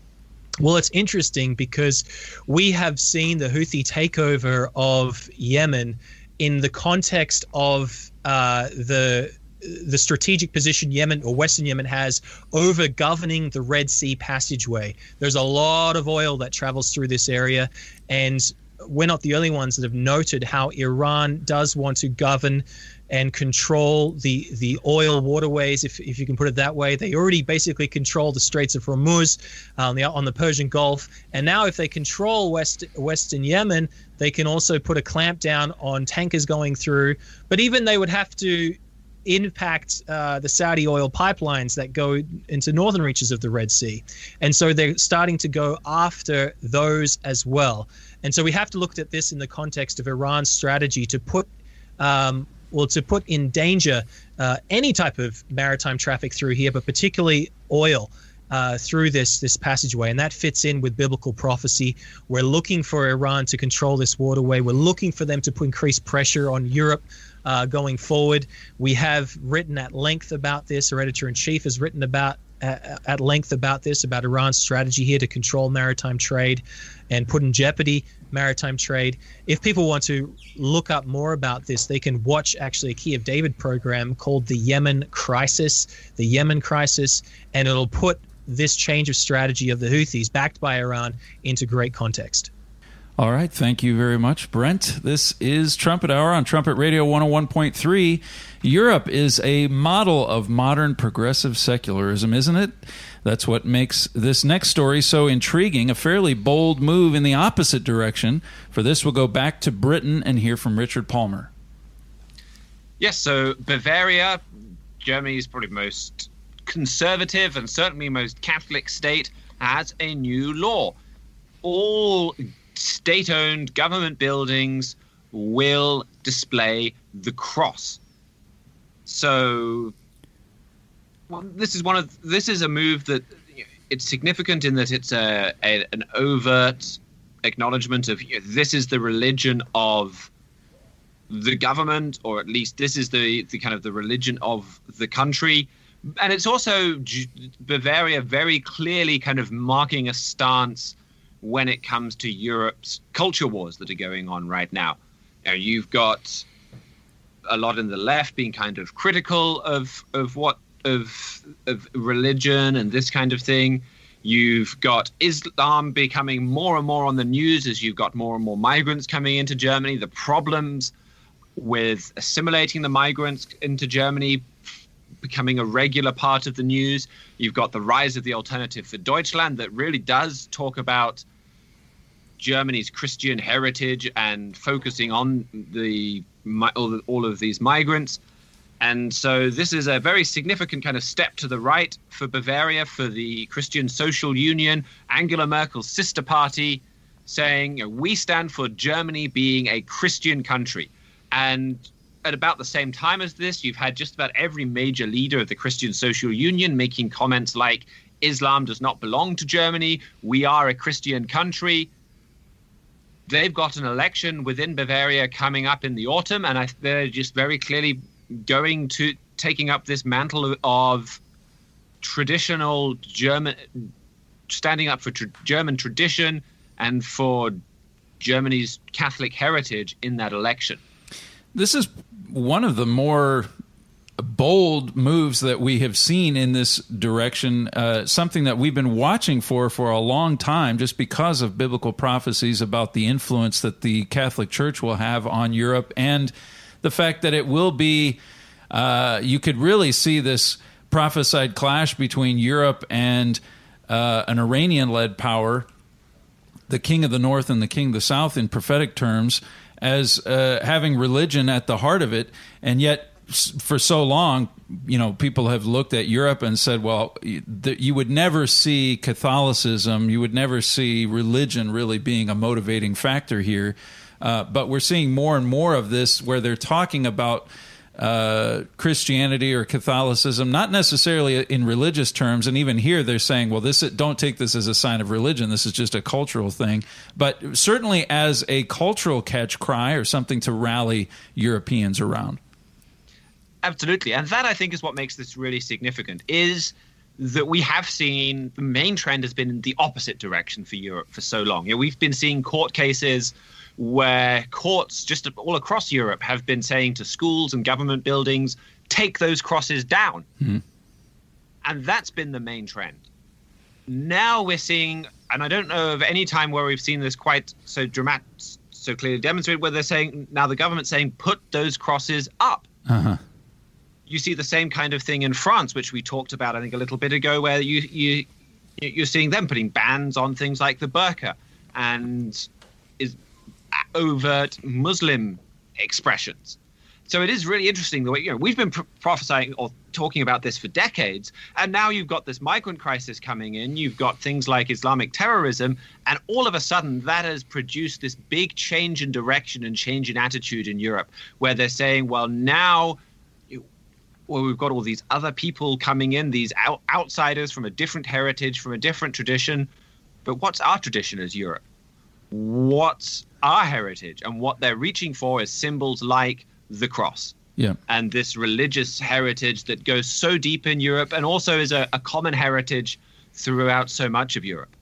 Well, it's interesting because we have seen the Houthi takeover of Yemen in the context of uh, the the strategic position Yemen or Western Yemen has over governing the Red Sea passageway. There's a lot of oil that travels through this area, and we're not the only ones that have noted how Iran does want to govern and control the the oil waterways, if if you can put it that way. They already basically control the Straits of Hormuz on the on the Persian Gulf, and now if they control west western Yemen, they can also put a clamp down on tankers going through. But even they would have to impact uh, the Saudi oil pipelines that go into northern reaches of the Red Sea, and so they're starting to go after those as well. And so we have to look at this in the context of Iran's strategy to put, um, well, to put in danger uh, any type of maritime traffic through here, but particularly oil uh, through this this passageway. And that fits in with biblical prophecy. We're looking for Iran to control this waterway. We're looking for them to put increased pressure on Europe uh, going forward. We have written at length about this. Our editor-in-chief has written about uh, at length about this, about Iran's strategy here to control maritime trade and put in jeopardy maritime trade. If people want to look up more about this, they can watch actually a Key of David program called The Yemen Crisis, The Yemen Crisis, and it'll put this change of strategy of the Houthis, backed by Iran, into great context. All right. Thank you very much, Brent. This is Trumpet Hour on Trumpet Radio one oh one point three. Europe is a model of modern progressive secularism, isn't it? That's what makes this next story so intriguing, a fairly bold move in the opposite direction. For this, we'll go back to Britain and hear from Richard Palmer. Yes, so Bavaria, Germany's probably most conservative and certainly most Catholic state, has a new law. All state-owned government buildings will display the cross. So well, this is one of this is a move that it's significant in that it's a, a an overt acknowledgement of, you know, this is the religion of the government, or at least this is the, the kind of the religion of the country. And it's also Bavaria very clearly kind of marking a stance when it comes to Europe's culture wars that are going on right now. You know, you've got a lot in the left being kind of critical of of what of of religion and this kind of thing. You've got Islam becoming more and more on the news as you've got more and more migrants coming into Germany. The problems with assimilating the migrants into Germany becoming a regular part of the news. You've got the rise of the Alternative for Deutschland that really does talk about Germany's Christian heritage and focusing on the all, all of these migrants. And so this is a very significant kind of step to the right for Bavaria, for the Christian Social Union, Angela Merkel's sister party, saying, you know, we stand for Germany being a Christian country. And at about the same time as this, you've had just about every major leader of the Christian Social Union making comments like, Islam does not belong to Germany, we are a Christian country. They've got an election within Bavaria coming up in the autumn, and I, they're just very clearly going to taking up this mantle of traditional German, standing up for tr- German tradition and for Germany's Catholic heritage in that election. This is one of the more bold moves that we have seen in this direction, uh, something that we've been watching for for a long time just because of biblical prophecies about the influence that the Catholic Church will have on Europe and the fact that it will be, uh, you could really see this prophesied clash between Europe and uh, an Iranian-led power, the King of the North and the King of the South in prophetic terms, as uh, having religion at the heart of it. And yet, for so long, you know, people have looked at Europe and said, well, you would never see Catholicism, you would never see religion really being a motivating factor here. Uh, but we're seeing more and more of this where they're talking about uh, Christianity or Catholicism, not necessarily in religious terms. And even here they're saying, well, this don't take this as a sign of religion. This is just a cultural thing. But certainly as a cultural catch cry or something to rally Europeans around. Absolutely. And that, I think, is what makes this really significant, is that we have seen the main trend has been in the opposite direction for Europe for so long. You know, we've been seeing court cases where courts just all across Europe have been saying to schools and government buildings, take those crosses down. Mm-hmm. And that's been the main trend. Now we're seeing, and I don't know of any time where we've seen this quite so dramatic, so clearly demonstrated, where they're saying, now the government's saying, put those crosses up. Uh-huh. You see the same kind of thing in France, which we talked about, I think, a little bit ago, where you, you, you're seeing them putting bans on things like the burqa and is overt Muslim expressions. So it is really interesting the way, you know, we've been pro- prophesying or talking about this for decades, and now you've got this migrant crisis coming in, you've got things like Islamic terrorism, and all of a sudden that has produced this big change in direction and change in attitude in Europe, where they're saying, well, now well, we've got all these other people coming in, these out- outsiders from a different heritage, from a different tradition, but what's our tradition as Europe? What's our heritage? And what they're reaching for is symbols like the cross. Yeah. And this religious heritage that goes so deep in Europe and also is a, a common heritage throughout so much of Europe.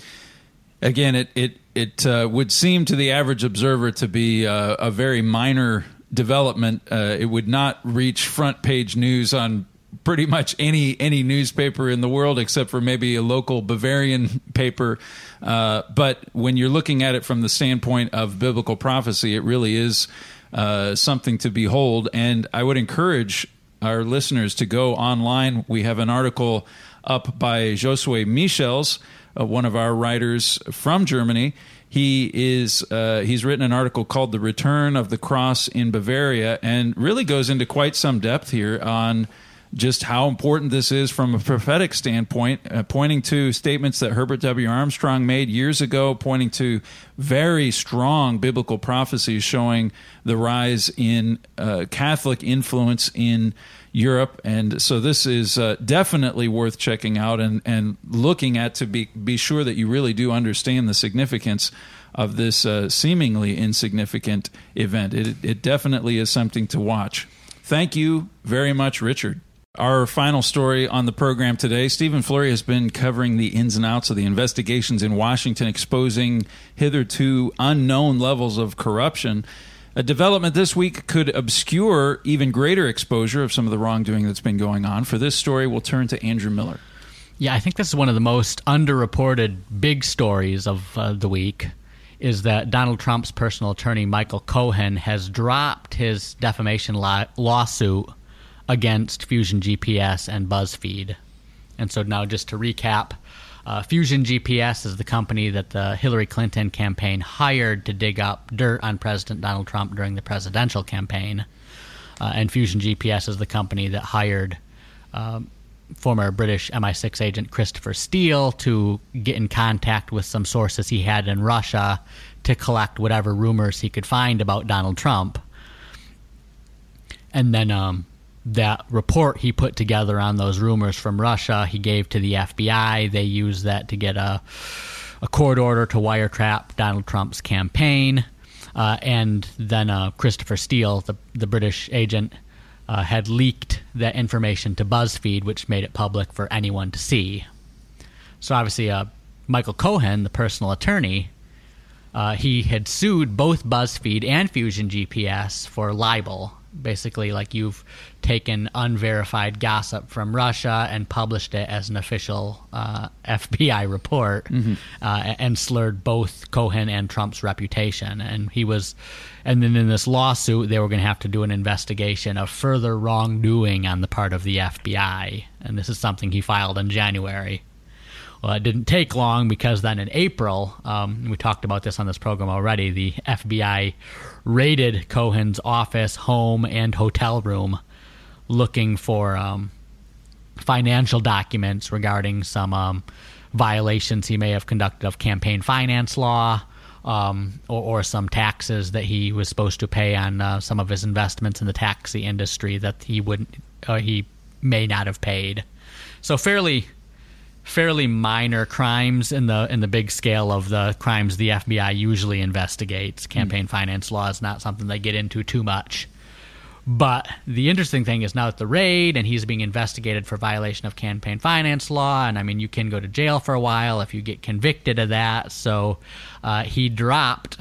Again, it it, it uh, would seem to the average observer to be uh, a very minor development. Uh, it would not reach front page news on pretty much any any newspaper in the world except for maybe a local Bavarian paper. Uh, but when you're looking at it from the standpoint of biblical prophecy, it really is uh, something to behold. And I would encourage our listeners to go online. We have an article up by Josue Michels, uh, one of our writers from Germany. He is uh, he's written an article called "The Return of the Cross in Bavaria," and really goes into quite some depth here on just how important this is from a prophetic standpoint, uh, pointing to statements that Herbert W. Armstrong made years ago, pointing to very strong biblical prophecies showing the rise in uh, Catholic influence in Europe. And so this is uh, definitely worth checking out and, and looking at to be, be sure that you really do understand the significance of this uh, seemingly insignificant event. It, it definitely is something to watch. Thank you very much, Richard. Our final story on the program today, Stephen Flurry has been covering the ins and outs of the investigations in Washington, exposing hitherto unknown levels of corruption. A development this week could obscure even greater exposure of some of the wrongdoing that's been going on. For this story, we'll turn to Andrew Miller. Yeah, I think this is one of the most underreported big stories of uh, the week, is that Donald Trump's personal attorney, Michael Cohen, has dropped his defamation la- lawsuit against Fusion G P S and BuzzFeed. And so now, just to recap, uh, Fusion G P S is the company that the Hillary Clinton campaign hired to dig up dirt on President Donald Trump during the presidential campaign. Uh, and Fusion G P S is the company that hired um, former British M I six agent Christopher Steele to get in contact with some sources he had in Russia to collect whatever rumors he could find about Donald Trump. And then um, that report he put together on those rumors from Russia, he gave to the F B I. They used that to get a, a court order to wiretap Donald Trump's campaign. Uh, and then uh, Christopher Steele, the, the British agent, Uh, had leaked that information to BuzzFeed, which made it public for anyone to see. So obviously, uh, Michael Cohen, the personal attorney, uh, he had sued both BuzzFeed and Fusion G P S for libel. Basically, like, you've taken unverified gossip from Russia and published it as an official uh, F B I report, mm-hmm. uh, and slurred both Cohen and Trump's reputation. And he was, and then in this lawsuit, they were going to have to do an investigation of further wrongdoing on the part of the F B I. And this is something he filed in January. Well, it didn't take long, because then in April, um, we talked about this on this program already, the F B I raided Cohen's office, home, and hotel room looking for um, financial documents regarding some um, violations he may have conducted of campaign finance law, um, or, or some taxes that he was supposed to pay on uh, some of his investments in the taxi industry that he wouldn't, uh, he may not have paid. So fairly... fairly minor crimes in the in the big scale of the crimes the F B I usually investigates. Campaign mm. finance law is not something they get into too much. But the interesting thing is, now at the raid, and he's being investigated for violation of campaign finance law, and I mean, you can go to jail for a while if you get convicted of that. So uh, he dropped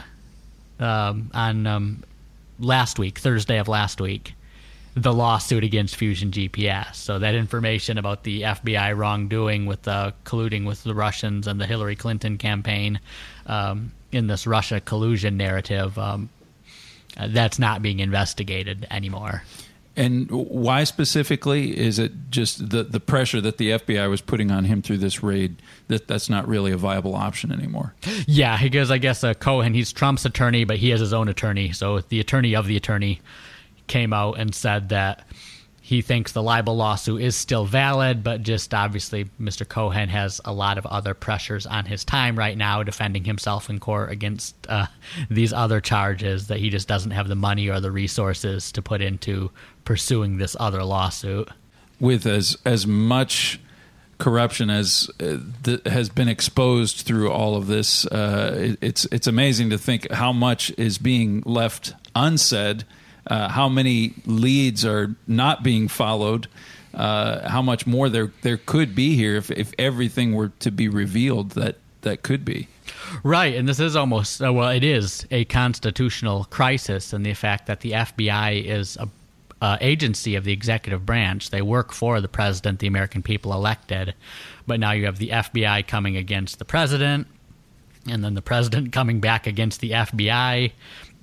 um, on um, last week, Thursday of last week, the lawsuit against Fusion G P S. So that information about the F B I wrongdoing with uh, colluding with the Russians and the Hillary Clinton campaign um, in this Russia collusion narrative, um, uh, that's not being investigated anymore. And why specifically? Is it just the, the pressure that the F B I was putting on him through this raid that that's not really a viable option anymore? Yeah, because I guess uh, Cohen, he's Trump's attorney, but he has his own attorney. So the attorney of the attorney came out and said that he thinks the libel lawsuit is still valid, but just obviously Mister Cohen has a lot of other pressures on his time right now defending himself in court against uh, these other charges, that he just doesn't have the money or the resources to put into pursuing this other lawsuit. With as as much corruption as uh, th- has been exposed through all of this, uh, it, it's it's amazing to think how much is being left unsaid. Uh, how many leads are not being followed, uh, how much more there there could be here if, if everything were to be revealed that, that could be. Right, and this is almost, uh, well, it is a constitutional crisis in the fact that the F B I is a uh, agency of the executive branch. They work for the president, the American people elected, but now you have the F B I coming against the president, and then the president coming back against the F B I,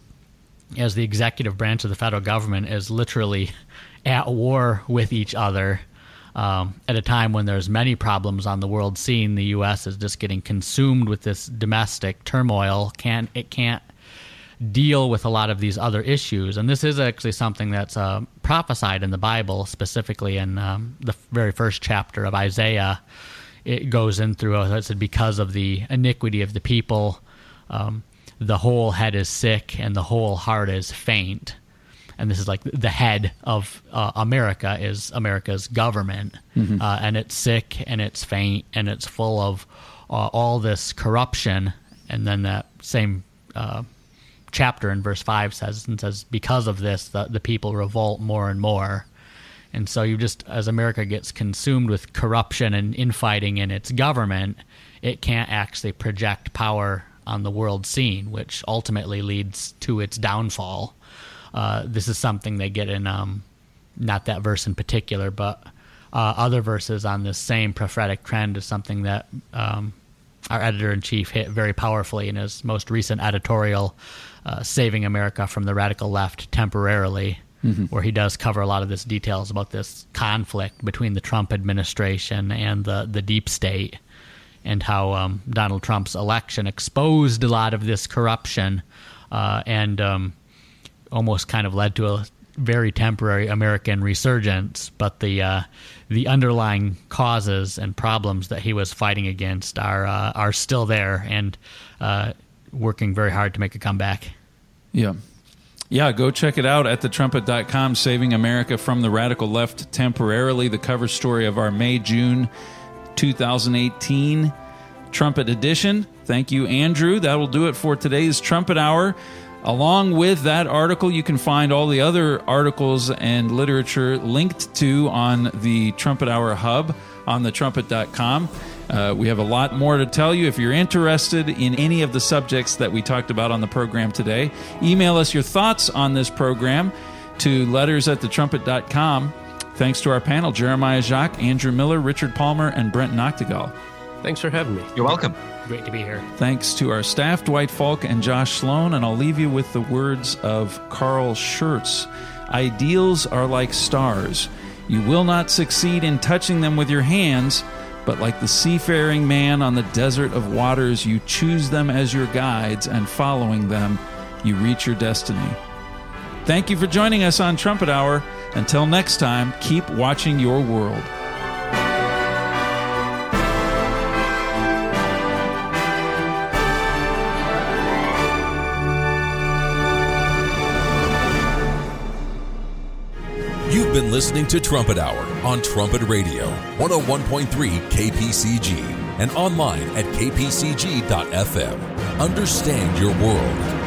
as the executive branch of the federal government is literally at war with each other um, at a time when there's many problems on the world scene. The U S is just getting consumed with this domestic turmoil. Can't, it can't deal with a lot of these other issues. And this is actually something that's uh, prophesied in the Bible, specifically in um, the very first chapter of Isaiah. It goes in through, it said, because of the iniquity of the people, um, the whole head is sick and the whole heart is faint. And this is like the head of uh, America is America's government. Mm-hmm. Uh, and it's sick and it's faint and it's full of uh, all this corruption. And then that same uh, chapter in verse five says, and says, because of this, the, the people revolt more and more. And so you just, as America gets consumed with corruption and infighting in its government, it can't actually project power on the world scene, which ultimately leads to its downfall. Uh, this is something they get in, um, not that verse in particular, but uh, other verses on this same prophetic trend is something that um, our editor-in-chief hit very powerfully in his most recent editorial, uh, Saving America from the Radical Left Temporarily, mm-hmm. where he does cover a lot of this details about this conflict between the Trump administration and the, the deep state, and how um, Donald Trump's election exposed a lot of this corruption uh, and um, almost kind of led to a very temporary American resurgence. But the uh, the underlying causes and problems that he was fighting against are uh, are still there and uh, working very hard to make a comeback. Yeah. Yeah, go check it out at the trumpet dot com, Saving America from the Radical Left Temporarily, the cover story of our May-June twenty eighteen Trumpet edition. Thank you, Andrew. That will do it for today's Trumpet Hour. Along with that article, you can find all the other articles and literature linked to on the Trumpet Hour Hub on the trumpet dot com. Uh, we have a lot more to tell you. If you're interested in any of the subjects that we talked about on the program today, email us your thoughts on this program to letters at the trumpet dot com. Thanks to our panel, Jeremiah Jacques, Andrew Miller, Richard Palmer, and Brent Noctegal. Thanks for having me. You're welcome. Great to be here. Thanks to our staff, Dwight Falk and Josh Sloan, and I'll leave you with the words of Carl Schurz. Ideals are like stars. You will not succeed in touching them with your hands, but like the seafaring man on the desert of waters, you choose them as your guides, and following them, you reach your destiny. Thank you for joining us on Trumpet Hour. Until next time, keep watching your world. You've been listening to Trumpet Hour on Trumpet Radio, one oh one point three K P C G, and online at k p c g dot f m. Understand your world.